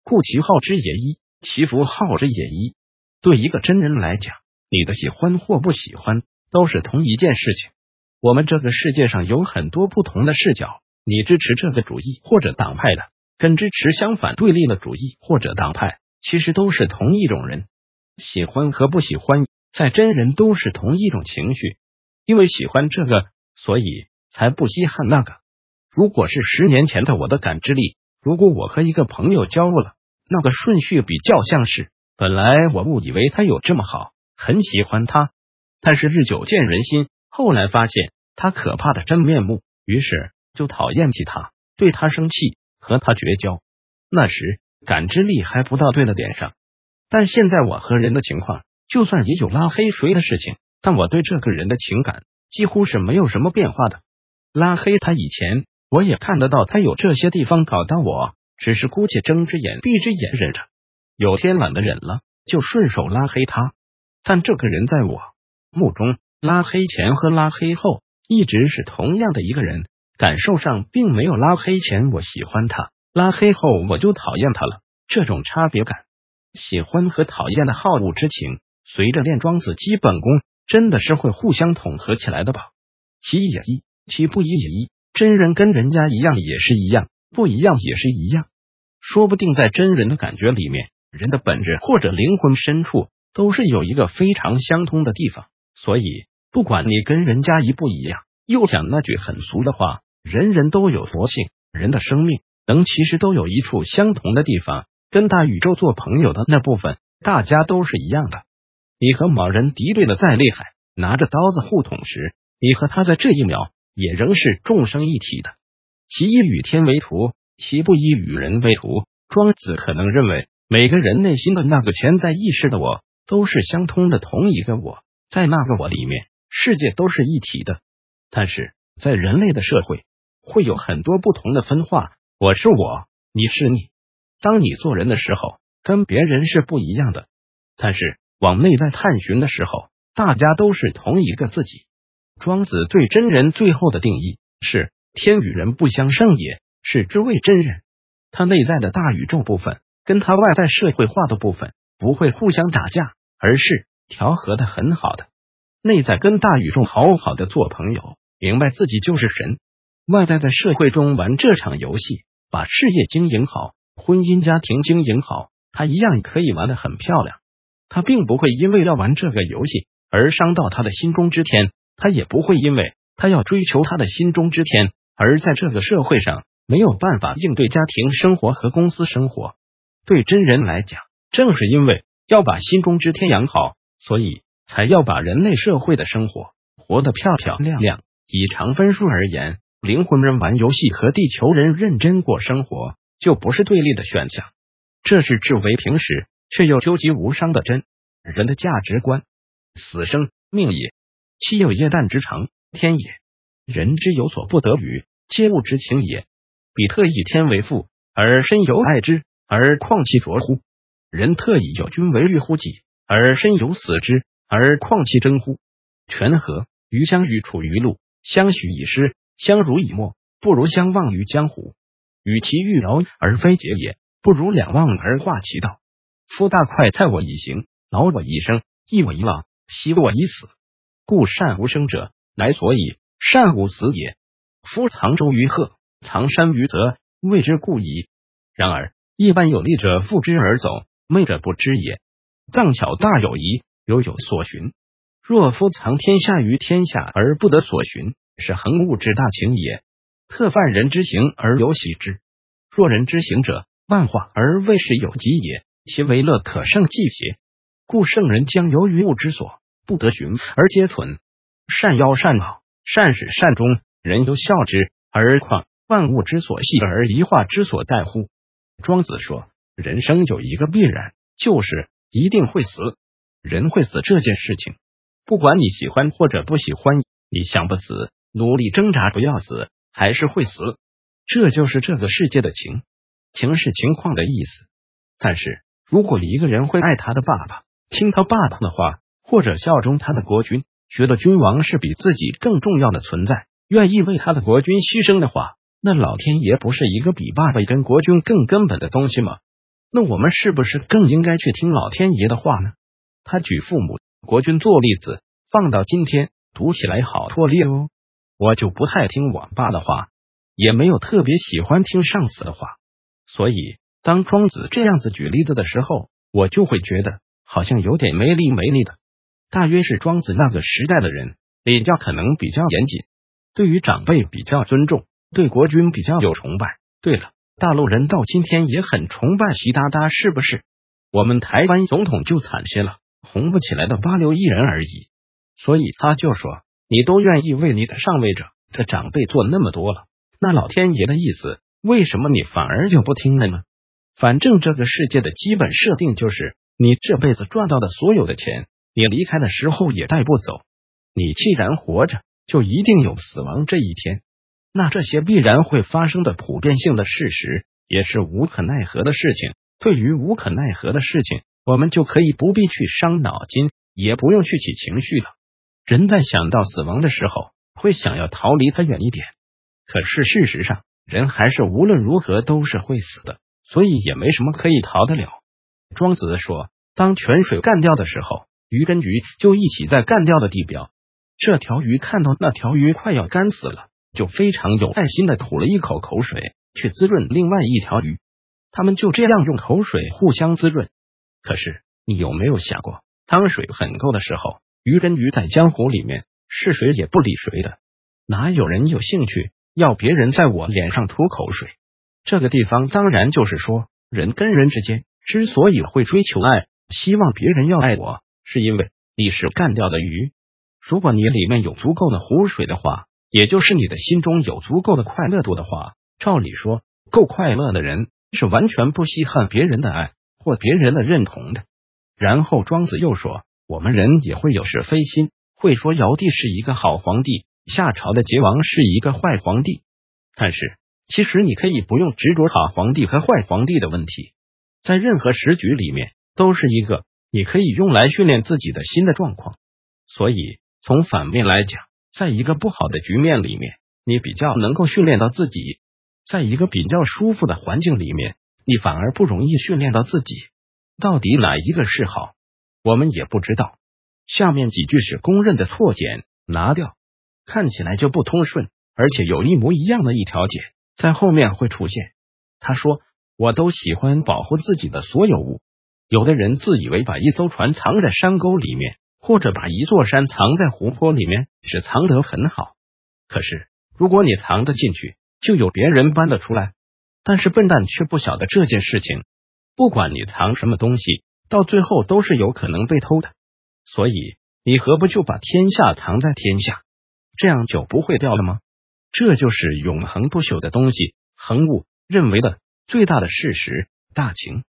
故其好之也一，其弗好之也一。对一个真人来讲，你的喜欢或不喜欢都是同一件事情。我们这个世界上有很多不同的视角，你支持这个主义或者党派的，跟支持相反对立的主义或者党派，其实都是同一种人。喜欢和不喜欢，在真人都是同一种情绪，因为喜欢这个，所以才不稀罕那个。如果是10年前的我的感知力，如果我和一个朋友交了，那个顺序比较像是，本来我误以为他有这么好，很喜欢他，但是日久见人心，后来发现他可怕的真面目，于是就讨厌起他，对他生气，和他绝交。那时感知力还不到对的点上，但现在我和人的情况，就算也有拉黑谁的事情，但我对这个人的情感几乎是没有什么变化的。拉黑他以前，我也看得到他有这些地方搞到我，只是姑且睁只眼闭只眼忍着，有天懒得忍了，就顺手拉黑他。但这个人在我目中，拉黑前和拉黑后一直是同样的一个人，感受上并没有拉黑前我喜欢他，拉黑后我就讨厌他了，这种差别感。喜欢和讨厌的好恶之情，随着练庄子基本功，真的是会互相统合起来的吧？其一也一，其不一也一，真人跟人家一样也是一样，不一样也是一样。说不定在真人的感觉里面，人的本质或者灵魂深处都是有一个非常相通的地方，所以不管你跟人家一不一样，又讲那句很俗的话，人人都有佛性，人的生命等其实都有一处相同的地方，跟大宇宙做朋友的那部分，大家都是一样的。你和某人敌对的再厉害，拿着刀子互捅时，你和他在这一秒也仍是众生一体的。其一与天为图，其不一与人为图。庄子可能认为每个人内心的那个潜在意识的我都是相通的同一个我，在那个我里面，世界都是一体的。但是在人类的社会，会有很多不同的分化，我是我，你是你。当你做人的时候，跟别人是不一样的，但是往内在探寻的时候，大家都是同一个自己。庄子对真人最后的定义是天与人不相胜也，是之谓真人。他内在的大宇宙部分跟他外在社会化的部分不会互相打架，而是调和的很好的。内在跟大宇宙好好的做朋友，明白自己就是神；外在在社会中玩这场游戏，把事业经营好，婚姻家庭经营好，他一样可以玩得很漂亮。他并不会因为要玩这个游戏而伤到他的心中之天，他也不会因为他要追求他的心中之天而在这个社会上没有办法应对家庭生活和公司生活。对真人来讲，正是因为要把心中之天养好，所以才要把人类社会的生活活得漂漂亮亮。以长分数而言，灵魂人玩游戏和地球人认真过生活就不是对立的选项，这是至为平实却又究极无伤的真人的价值观。死生命也，其有业旦之常，天也。人之有所不得与，皆物之情也。彼特以天为父，而身有爱之，而况其浊乎？人特以有君为虑乎己，而身有死之，而况其争乎？权和于相与处于路，相许以失，相濡以沫，不如相忘于江湖。与其欲饶而非节也，不如两忘而化其道。夫大快菜我以行，劳我以生，益我以往，息我以死。故善无生者，乃所以善无死也。夫藏舟于壑，藏山于泽，谓之故矣。然而一般有力者负之而走，昧者不知也。藏巧大有疑，犹有所寻。若夫藏天下于天下而不得所寻，是恒物之大情也。特犯人之行而有喜之。若人之行者，万化而未始有极也，其为乐可胜计邪？故圣人将由于物之所不得寻而皆存。善夭善老，善始善终，人犹笑之，而况万物之所系而一化之所待乎？庄子说，人生有一个必然，就是一定会死。人会死这件事情，不管你喜欢或者不喜欢，你想不死，努力挣扎不要死，还是会死。这就是这个世界的情，情是情况的意思。但是如果一个人会爱他的爸爸，听他爸爸的话，或者效忠他的国君，觉得君王是比自己更重要的存在，愿意为他的国君牺牲的话，那老天爷不是一个比爸爸跟国君更根本的东西吗？ 那我们是不是更应该去听老天爷的话呢？他举父母国君做例子，放到今天读起来好脱力哦。我就不太听我爸的话，也没有特别喜欢听上司的话，所以当庄子这样子举例子的时候，我就会觉得好像有点没理的。大约是庄子那个时代的人礼教可能比较严谨，对于长辈比较尊重，对国君比较有崇拜。对了，大陆人到今天也很崇拜习大大，是不是？我们台湾总统就惨些了，红不起来的8、6亿人而已。所以他就说，你都愿意为你的上位者的长辈做那么多了，那老天爷的意思，为什么你反而就不听了呢？反正这个世界的基本设定就是，你这辈子赚到的所有的钱，你离开的时候也带不走。你既然活着，就一定有死亡这一天。那这些必然会发生的普遍性的事实，也是无可奈何的事情。对于无可奈何的事情，我们就可以不必去伤脑筋，也不用去起情绪了。人在想到死亡的时候，会想要逃离它远一点。可是事实上，人还是无论如何都是会死的，所以也没什么可以逃得了。庄子说，当泉水干掉的时候，鱼跟鱼就一起在干掉的地表。这条鱼看到那条鱼快要干死了，就非常有爱心的吐了一口口水，去滋润另外一条鱼。他们就这样用口水互相滋润。可是你有没有想过，当水很够的时候，鱼跟鱼在江湖里面是谁也不理谁的，哪有人有兴趣要别人在我脸上吐口水？这个地方当然就是说，人跟人之间之所以会追求爱，希望别人要爱我，是因为你是干掉的鱼。如果你里面有足够的湖水的话，也就是你的心中有足够的快乐度的话，照理说，够快乐的人是完全不稀罕别人的爱或别人的认同的。然后庄子又说，我们人也会有是非心，会说尧帝是一个好皇帝，夏朝的桀王是一个坏皇帝。但是其实你可以不用执着好皇帝和坏皇帝的问题，在任何时局里面都是一个你可以用来训练自己的新的状况。所以从反面来讲，在一个不好的局面里面，你比较能够训练到自己；在一个比较舒服的环境里面，你反而不容易训练到自己。到底哪一个是好，我们也不知道。下面几句是公认的错简，拿掉看起来就不通顺，而且有一模一样的一条解在后面会出现。他说，我都喜欢保护自己的所有物。有的人自以为把一艘船藏在山沟里面，或者把一座山藏在湖泊里面，是藏得很好。可是如果你藏得进去，就有别人搬得出来。但是笨蛋却不晓得这件事情，不管你藏什么东西，到最后都是有可能被偷的。所以你何不就把天下藏在天下，这样就不会掉了吗？这就是永恒不朽的东西，恒物认为的最大的事实，大情。